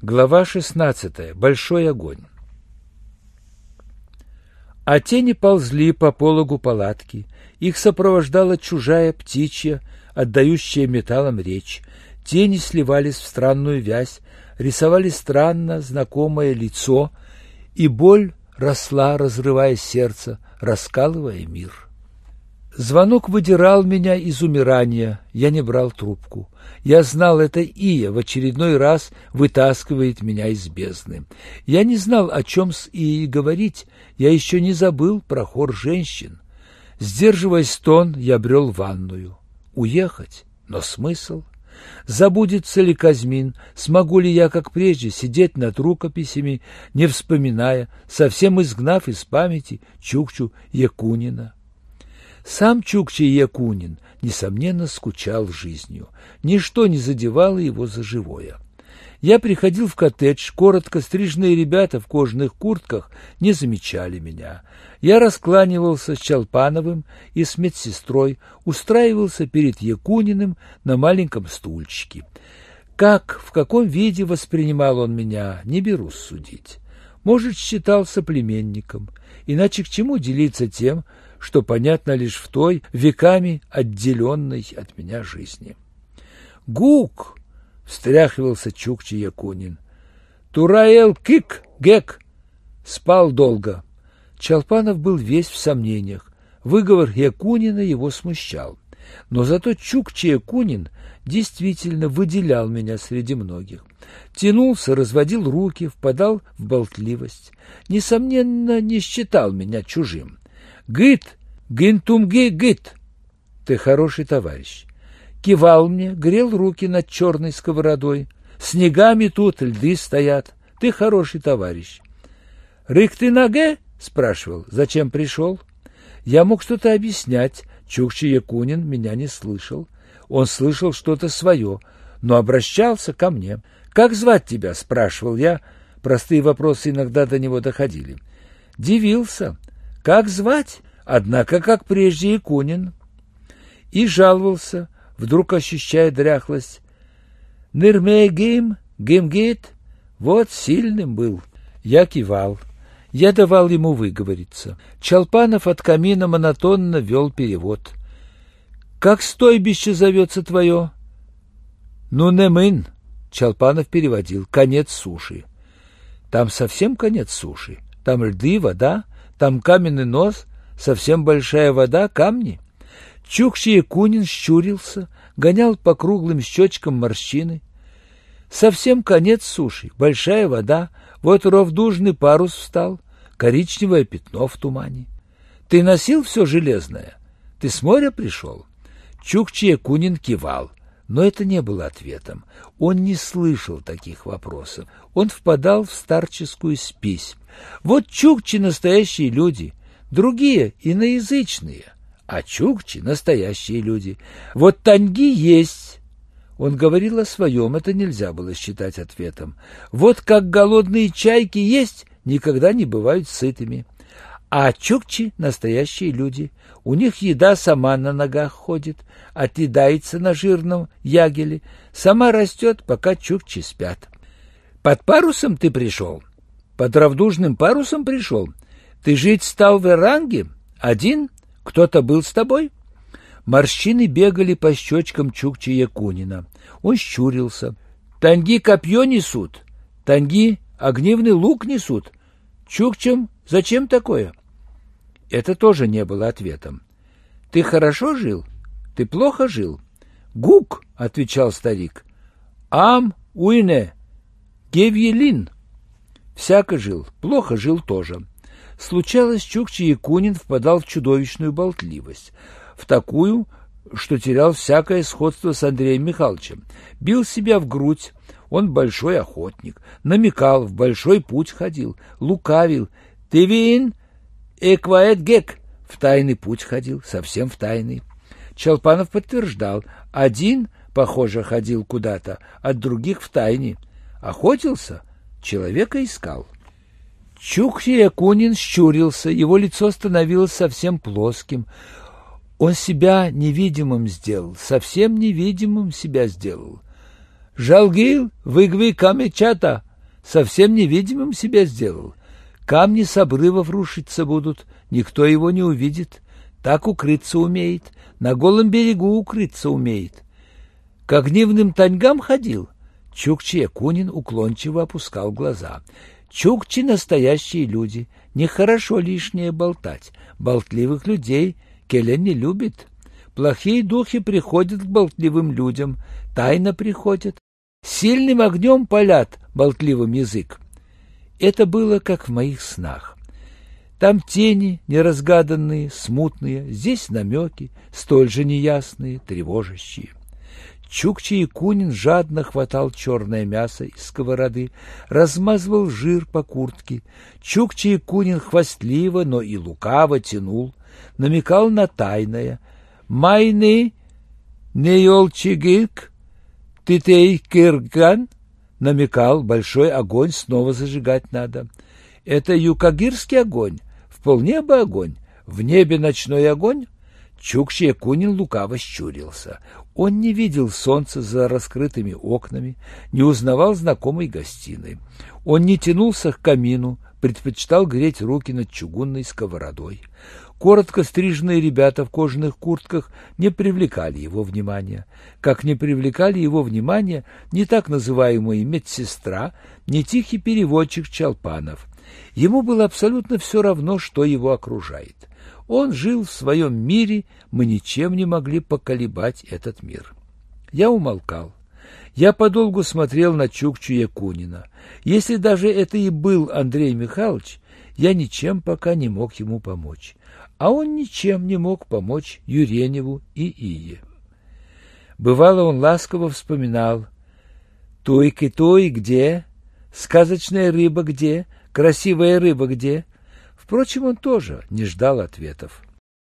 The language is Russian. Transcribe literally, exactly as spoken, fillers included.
Глава шестнадцатая. Большой огонь. А тени ползли по пологу палатки. Их сопровождала чужая птичья, отдающая металлом речь. Тени сливались в странную вязь, рисовали странно знакомое лицо, и боль росла, разрывая сердце, раскалывая мир. Звонок выдирал меня из умирания, я не брал трубку. Я знал, это Ия в очередной раз вытаскивает меня из бездны. Я не знал, о чем с Ией говорить, я еще не забыл про хор женщин. Сдерживая стон, я брел в ванную. Уехать? Но смысл? Забудется ли Казьмин? Смогу ли я, как прежде, сидеть над рукописями, не вспоминая, совсем изгнав из памяти Чукчу Якунина? Сам Чукча Якунин, несомненно, скучал жизнью. Ничто не задевало его за живое. Я приходил в коттедж, коротко стриженные ребята в кожаных куртках не замечали меня. Я раскланивался с Чалпановым и с медсестрой, устраивался перед Якуниным на маленьком стульчике. Как, в каком виде воспринимал он меня, не берусь судить. Может, считал соплеменником, иначе к чему делиться тем, что понятно лишь в той веками отделенной от меня жизни. «Гук!» — встряхивался Чукча Якунин. «Тураэл кик гек!» Спал долго. Чалпанов был весь в сомнениях. Выговор Якунина его смущал. Но зато Чукча Якунин действительно выделял меня среди многих. Тянулся, разводил руки, впадал в болтливость. Несомненно, не считал меня чужим. «Гыт! Гинтумги гыт! Ты хороший товарищ!» Кивал мне, грел руки над черной сковородой. «Снегами тут льды стоят. Ты хороший товарищ!» «Рык ты наге?» — спрашивал. «Зачем пришел?» Я мог что-то объяснять. Чукча Якунин меня не слышал. Он слышал что-то свое, но обращался ко мне. «Как звать тебя?» — спрашивал я. Простые вопросы иногда до него доходили. Дивился. «Как звать?» Однако, как прежде, Якунин. И жаловался, вдруг ощущая дряхлость. «Нырмей гейм, геймгейт». Вот сильным был. Я кивал. Я давал ему выговориться. Чалпанов от камина монотонно вел перевод. «Как стойбище зовется твое?» «Ну, немын», — Чалпанов переводил. «Конец суши». «Там совсем конец суши? Там льды, вода, там каменный нос, совсем большая вода, камни?» Чукча Якунин щурился, гонял по круглым щечкам морщины. «Совсем конец суши, большая вода, вот ровдужный парус встал, коричневое пятно в тумане. Ты носил все железное? Ты с моря пришел?» Чукча Якунин кивал, но это не было ответом. Он не слышал таких вопросов. Он впадал в старческую спесь. Вот чукчи — настоящие люди, другие — иноязычные, а чукчи — настоящие люди. Вот таньги есть. Он говорил о своем, это нельзя было считать ответом. Вот как голодные чайки есть, никогда не бывают сытыми. А чукчи — настоящие люди. У них еда сама на ногах ходит, отъедается на жирном ягеле, сама растет, пока чукчи спят. Под парусом ты пришел? Под равдужным парусом пришел? Ты жить стал в Эранге? Один? Кто-то был с тобой?» Морщины бегали по щечкам Чукчи Якунина. Он щурился. «Таньги копье несут, таньги огнивный лук несут. Чукчам зачем такое?» Это тоже не было ответом. «Ты хорошо жил? Ты плохо жил?» «Гук», — отвечал старик. «Ам уйне, гевьелин». Всяко жил, плохо жил тоже. Случалось, Чукча Якунин впадал в чудовищную болтливость, в такую, что терял всякое сходство с Андреем Михайловичем. Бил себя в грудь, он большой охотник, намекал, в большой путь ходил, лукавил. «Ты вин, экваэт гек», в тайный путь ходил, совсем в тайный. Чалпанов подтверждал, один, похоже, ходил куда-то, от других в тайне. Охотился, человека искал. Чукча Якунин щурился, его лицо становилось совсем плоским. Он себя невидимым сделал, совсем невидимым себя сделал. «Жалгил, выгви камечата», Совсем невидимым себя сделал. Камни с обрывов рушиться будут, никто его не увидит. Так укрыться умеет, на голом берегу укрыться умеет. К огнивным таньгам ходил? Чукча-Якунин уклончиво опускал глаза. Чукчи — настоящие люди, нехорошо лишнее болтать. Болтливых людей Келя не любит. Плохие духи приходят к болтливым людям, тайно приходят. Сильным огнем палят болтливым язык. Это было как в моих снах. Там тени неразгаданные, смутные, здесь намеки, столь же неясные, тревожащие. Чукча-Якунин жадно хватал черное мясо из сковороды, размазывал жир по куртке. Чукча-Якунин хвастливо, но и лукаво тянул, намекал на тайное. «Майны неолчигик, титей кирган», намекал, большой огонь снова зажигать надо. Это юкагирский огонь, в полнеба огонь, в небе ночной огонь. Чукча-Якунин лукаво щурился. Он не видел солнца за раскрытыми окнами, не узнавал знакомой гостиной. Он не тянулся к камину, предпочитал греть руки над чугунной сковородой. Коротко стриженные ребята в кожаных куртках не привлекали его внимания, как не привлекали его внимания ни так называемая медсестра, ни тихий переводчик Чалпанов. Ему было абсолютно все равно, что его окружает. Он жил в своем мире, мы ничем не могли поколебать этот мир. Я умолкал. Я подолгу смотрел на Чукчу-Якунина. Если даже это и был Андрей Михайлович, я ничем пока не мог ему помочь. А он ничем не мог помочь Юреневу и Ие. Бывало, он ласково вспоминал: «Туйки-туй где? Сказочная рыба где? Красивая рыба где?» Впрочем, он тоже не ждал ответов.